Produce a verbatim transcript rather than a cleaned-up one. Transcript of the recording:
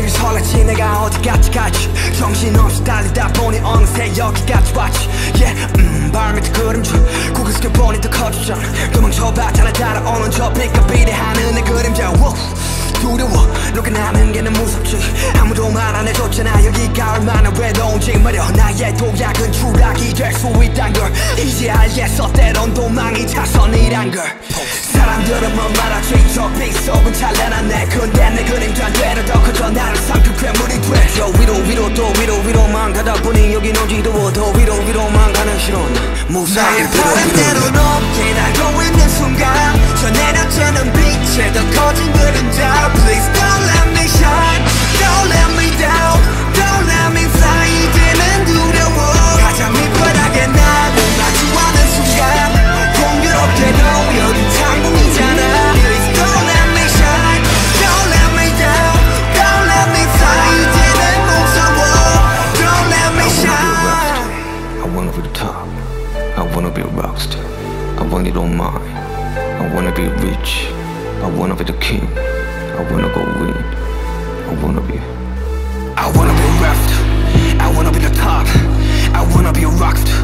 매일 설레지 내가 어디까지 갈지 정신없이 달리다 보니 어느새 여기까지 왔지 yeah, 음, 발 밑에 그림자 고개 숙여 보니 더 커지잖아 도망쳐봤자 날 따라오는 저 빛과 비례하는 내 그림자 wow. 두려워 로그나는 게 난 무섭지 아무도 말 안 해줬잖아 여기가 얼마나 외로운지 말여 나의 도약은 추락이 될 수 있단 걸 이제 알겠어 때론 도망이 자선이란 걸 사람들은 뭐 말하지 저 빗속은 찬란한 내 근데 내 그림자 되는 더 커져 나를 삼킨 괴물이 돼저 위로 위로 또 위로 위로만 가다 보니 여긴 어지러워 더 위로 위로만 가는 실온 무사히 바람대로 높게 날고 있는 순간 저 내려지는 빛에 더 커진 그림자 Please don't let me shine Don't let me down Don't let me fly 이제는 두려워 가장 밑바닥에 나를 마주하는 순간 공교롭게도 여긴 창문이잖아 Please don't let me shine Don't let me down Don't let me fly 이제는 무서워 Don't let me shine I wanna be the top I wanna be a rockstar I want it all mine I wanna be rich I wanna be the king I wanna go win I wanna be I wanna be a rockstar I wanna be the top I wanna be a rockstar